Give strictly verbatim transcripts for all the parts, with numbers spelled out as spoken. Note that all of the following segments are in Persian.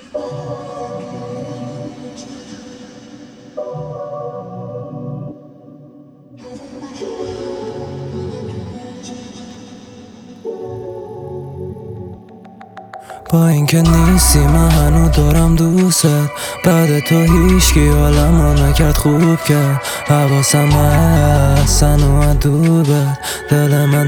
با اینکه نیستی من هنو دارم دوست. بعد تو هیچکی حالمو نکرد خوب کرد. حواسم هست هنو دور بد. دل من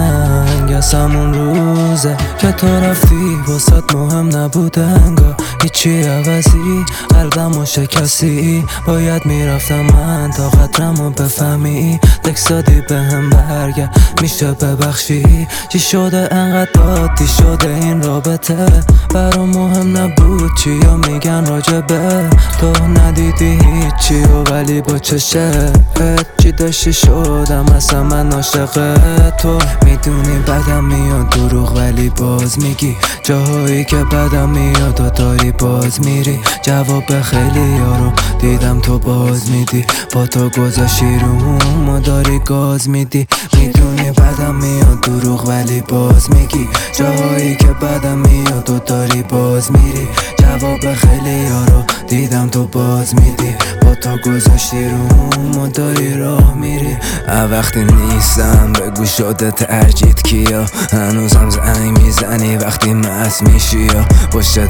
تنگ از همون روزه که تو رفتی واسط مهم نبود انگار هیچی عوضی. قلبمو شکستی باید میرفتم من تا قدرمو بفهمی. تکسادی به هم برگرد میشه ببخشی. چی شده انقدر دادی شده این رابطه برام مهم نبود چیا میگن راجبه تو. ندیدی هیچی و ولی با چشت چی داشتی شدم اصلا من عاشق تو. میدونی بدم میاد دروغ ولی باز میگی جاهایی که بدم میاد و داری باز میری. جواب خیلی یارو دیدم تو باز میدی با تو گذاشتی رو و داری گاز میدی. میدونی بدم میاد دروغ ولی باز میگی جاهایی که بدم میاد و داری باز میری. جواب خیلی یارو دیدم تو باز میدی با تو گذاشتی رو و داری راه میری. وقتی نیستم بگو شده ترجیت کیا. هنوزم زنگ میزنی وقتی مست میشی یا پشت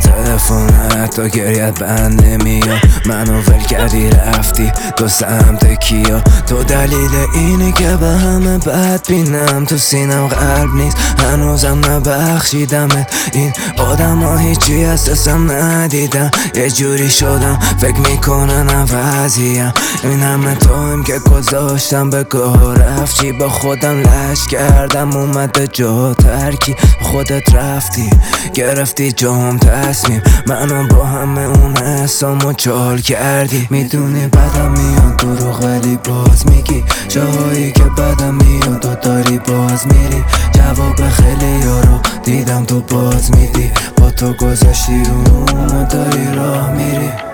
تلفنت تا گریت بند نمیاد. منو ول کردی رفتی تو سمت کیا. تو دلیل اینه که به همه بد بینم تو سینم قلب نیست هنوزم نبخشیدمت. این آدم ها هیچی اساسم ندیدم یه جوری شدم فکر میکنن عوضیم. این همه تایم که گذاشتم به گاه رفت چی با خودم لش کردم اومده جا ترکی. خودت رفتی گرفتی جام تصمیم منو با همه اون حسامو چال کردی. میدونی بدم میاد دروغ ولی باز میگی جاهایی که بدم میاد و داری باز میری. جواب خیلی یارو دیدم تو باز میدی با تو گذاشتی رو و داری راه میری.